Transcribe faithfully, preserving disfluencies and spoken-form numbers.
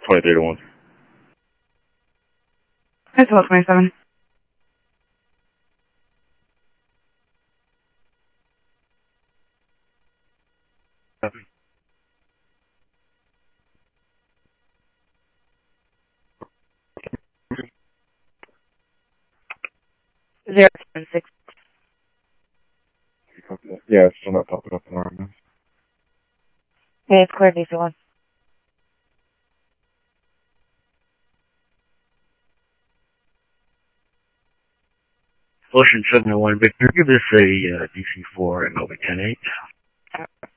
twenty-three to one. That's about twenty-seven. Zero seven six. Yeah, it's still not popping up on our end. Okay, it's clear D C one. Ocean seven oh one Victor, give this a uh, D C four and over ten eight.